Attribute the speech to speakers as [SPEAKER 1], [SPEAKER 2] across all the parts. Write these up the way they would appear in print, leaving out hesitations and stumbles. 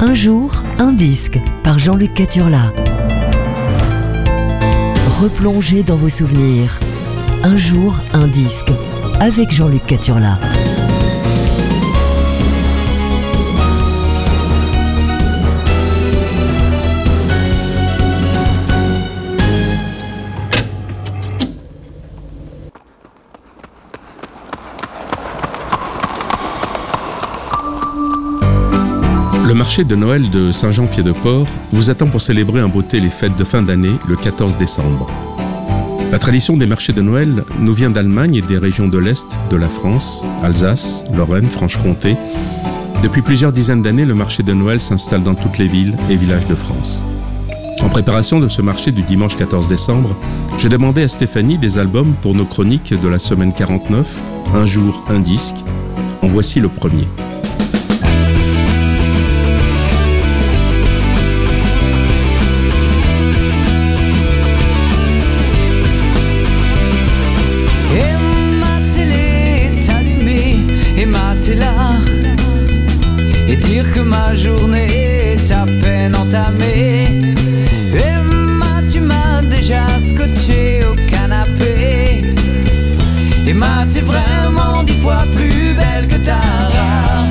[SPEAKER 1] Un jour, un disque par Jean-Luc Caturla. Replongez dans vos souvenirs. Un jour, un disque avec Jean-Luc Caturla.
[SPEAKER 2] Le marché de Noël de Saint-Jean-Pied-de-Port vous attend pour célébrer en beauté les fêtes de fin d'année le 14 décembre. La tradition des marchés de Noël nous vient d'Allemagne et des régions de l'Est de la France, Alsace, Lorraine, Franche-Comté. Depuis plusieurs dizaines d'années, le marché de Noël s'installe dans toutes les villes et villages de France. En préparation de ce marché du dimanche 14 décembre, j'ai demandé à Stéphanie des albums pour nos chroniques de la semaine 49, Un jour, un disque. En voici le premier.
[SPEAKER 3] Et dire que ma journée est à peine entamée. Emma, tu m'as déjà scotché au canapé. Emma, t'es vraiment 10 fois plus belle que Tara.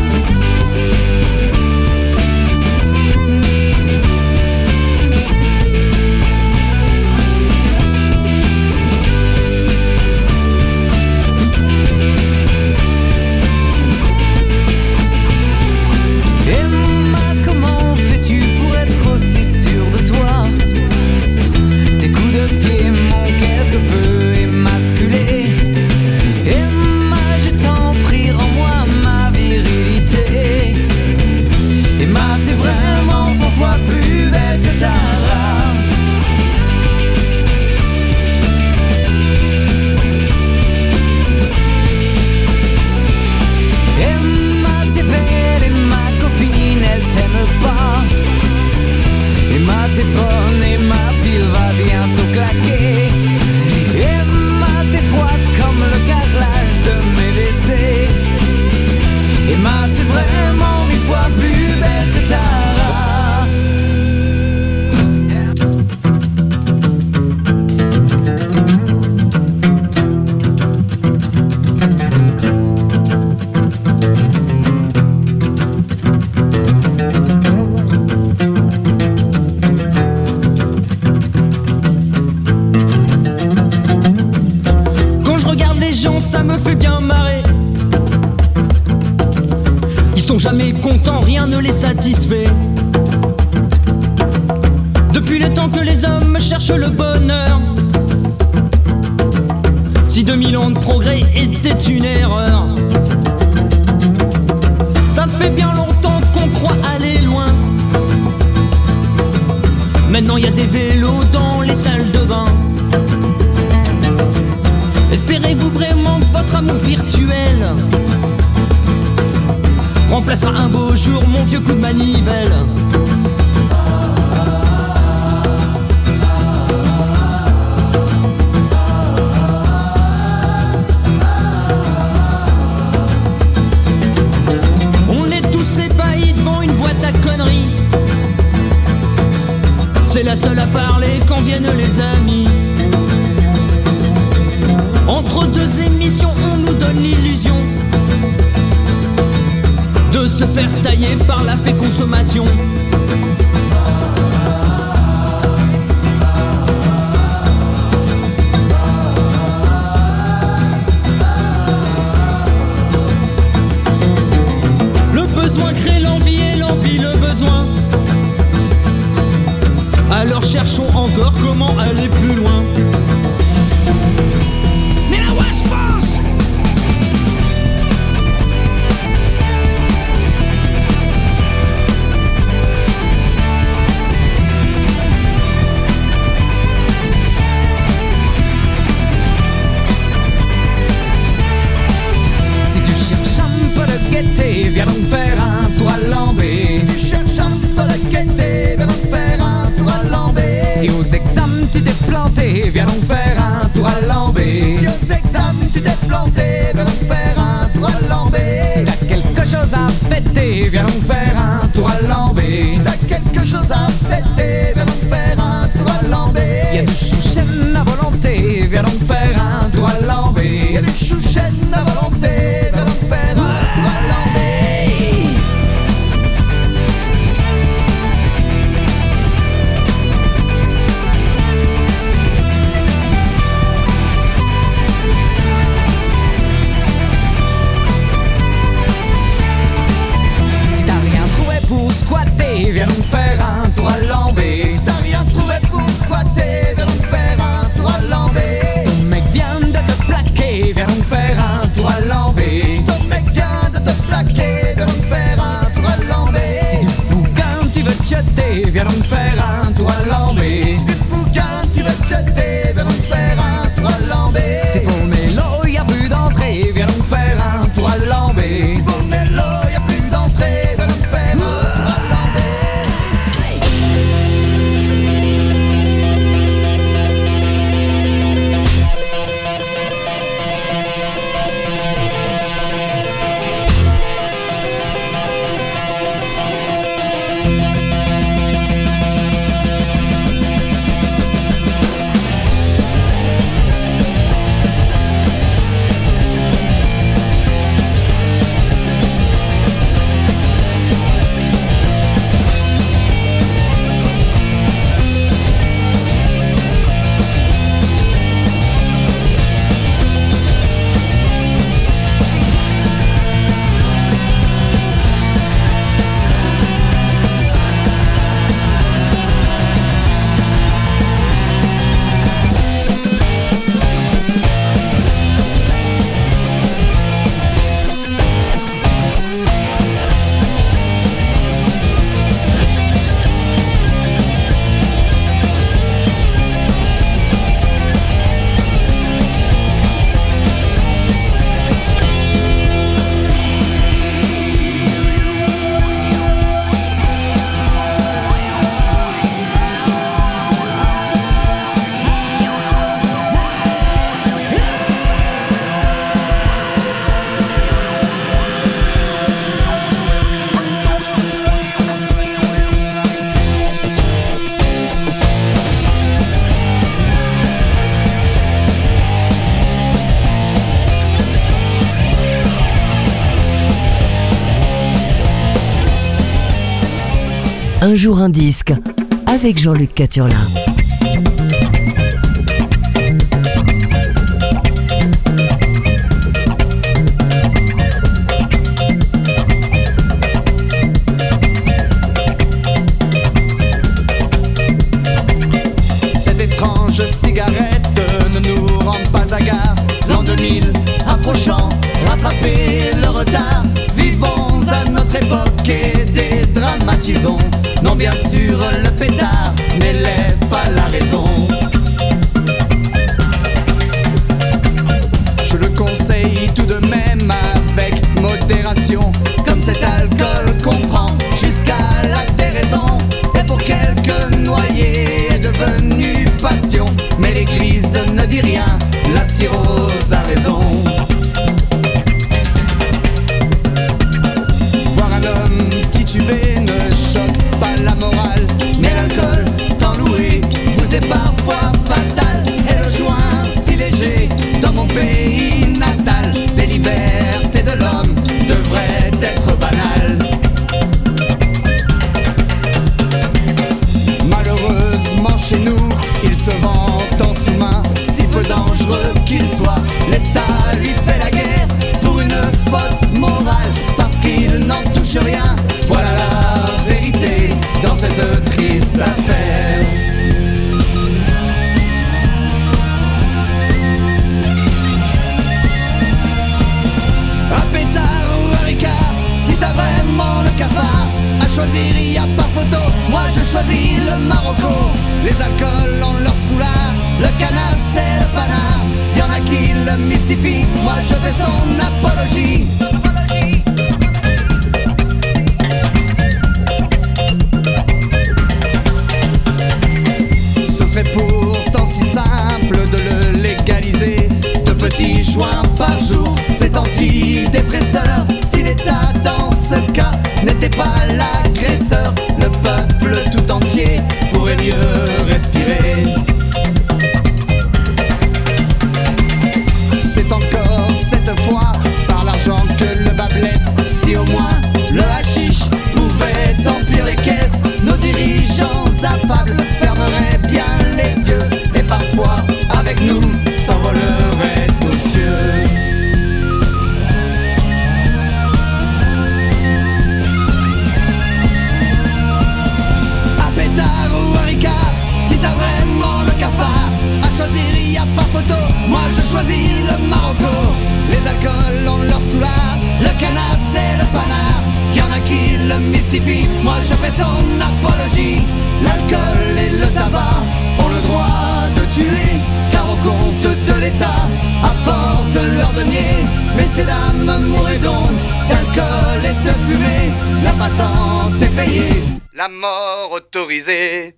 [SPEAKER 4] Ça me fait bien marrer. Ils sont jamais contents, rien ne les satisfait. Depuis le temps que les hommes cherchent le bonheur, si 2000 ans de progrès étaient une erreur, ça fait bien longtemps qu'on croit aller loin. Maintenant y a des vélos dans les salles de bain. Espérez-vous vraiment que votre amour virtuel remplacera un beau jour mon vieux coup de manivelle? On est tous ébahis devant une boîte à conneries. C'est la seule à parler quand viennent les amis. Entre deux émissions, on nous donne l'illusion de se faire tailler par la consommation. Le besoin crée l'envie et l'envie le besoin. Alors cherchons encore comment aller plus loin.
[SPEAKER 3] Viens donc faire un tour à Lambé. Si tu cherches un peu de gaieté, viens donc faire un tour à Lambé. Si aux examens tu t'es planté, viens donc faire un tour à Lambé. Si aux examens tu t'es planté, viens donc faire un tour à Lambé. Si t'as quelque chose à fêter, viens donc faire un tour à Lambé.
[SPEAKER 1] Un jour un disque avec Jean-Luc Caturla.
[SPEAKER 3] Cette étrange cigarette ne nous rend pas hagards. L'an 2000 approchant, rattraper le retard. Vivons à notre époque et dédramatisons. Non, bien sûr, le pétard n'élève pas la raison. Je le conseille tout de même avec modération, comme cet alcool qu'on prend jusqu'à la déraison. Et pour quelques noyés est devenu passion, mais l'église ne dit rien, la cirrhose a raison. Voir un homme titubé ne choque pas la morale, mais l'alcool, tant loué, vous est parfois fatal. Et le joint si léger, dans mon pays natal, des libertés de l'homme devraient être banales. Malheureusement chez nous, il se vend en sous-main, si peu dangereux qu'il soit. L'État lui fait la guerre pour une fausse morale, parce qu'il n'en touche rien. Voilà la vérité dans cette triste affaire. Un pétard ou un ricard, si t'as vraiment le cafard, à choisir y a pas photo, moi je choisis le Marocco. Les alcools ont leur soulard, le canasse et le panard. Y'en a qui le mystifient, moi je fais son apologie. Ce serait pourtant si simple de le légaliser. De petits joints par jour, c'est antidépresseur. Si l'État dans ce cas n'était pas l'agresseur, le peuple tout entier pourrait mieux respirer. C'est encore cette fois par l'argent que le bas blesse. Si au moins le hashish pouvait emplir les caisses, nos dirigeants affables fermeraient bien les yeux, et parfois avec nous s'envoleraient aux cieux. Un pétard ou un ricard, si t'as vraiment le cafard, à choisir y a pas photo, moi je choisis le Marocco. Les alcools ont leur soulard, le canasse et le panard. Y'en a qui le mystifient, moi je fais son apologie. L'alcool et le tabac ont le droit de tuer, car au compte de l'État apportent leur denier. Messieurs, dames, mourrez donc d'alcool et de fumée. La patente est payée, la mort autorisée.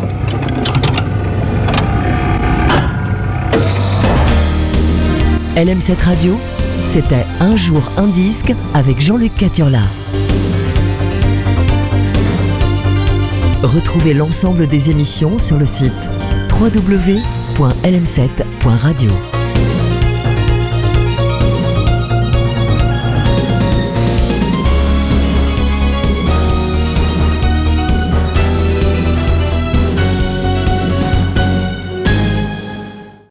[SPEAKER 1] LM7 Radio, c'était Un jour un disque avec Jean-Luc Caturla. Retrouvez l'ensemble des émissions sur le site www.lm7.radio.